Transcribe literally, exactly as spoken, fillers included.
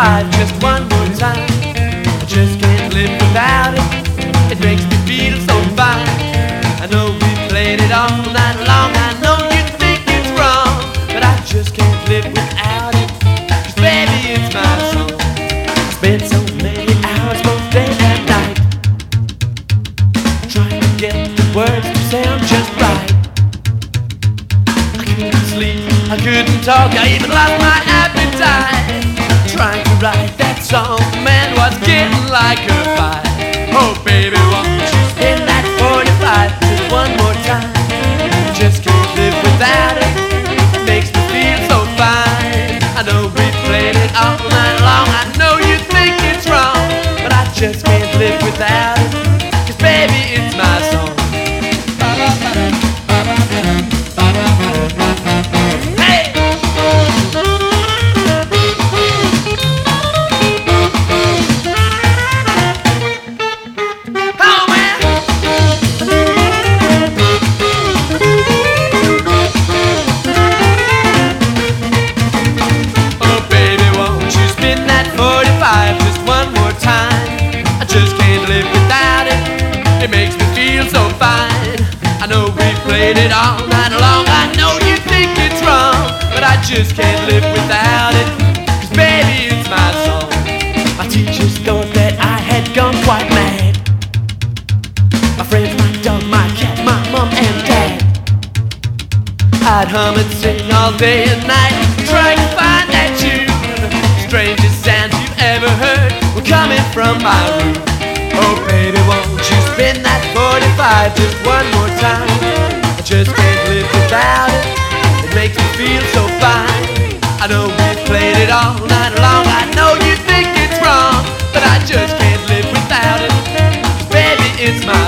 forty-five just one more time. I just can't live without it. It makes me feel so fine. I know we played it all night long. I know you think it's wrong, but I just can't live without it. 'Cause baby, it's my song. I spent so many hours both day and night trying to get the words to sound just right. I couldn't sleep, I couldn't talk, I even lost my appetite trying to write that song. Man, was getting like a fight. Oh baby, won't you spin that forty-five just one more time? I just can't live without it. It makes me feel so fine. I know we played it all night long. I know you think it's wrong, but I just can't live without it. 'Cause baby, it's my song. It makes me feel so fine. I know we played it all night long. I know you think it's wrong, but I just can't live without it. 'Cause baby, it's my song. My teachers thought that I had gone quite mad. My friends, my dog, my cat, my mom and dad. I'd hum and sing all day and night, trying to find that tune. Strangest sounds you've ever heard were coming from my room. Oh baby, won't you spin that forty-five just one more time? I just can't live without it. It makes me feel so fine. I know we played it all night long. I know you think it's wrong, but I just can't live without it. 'Cause baby, it's my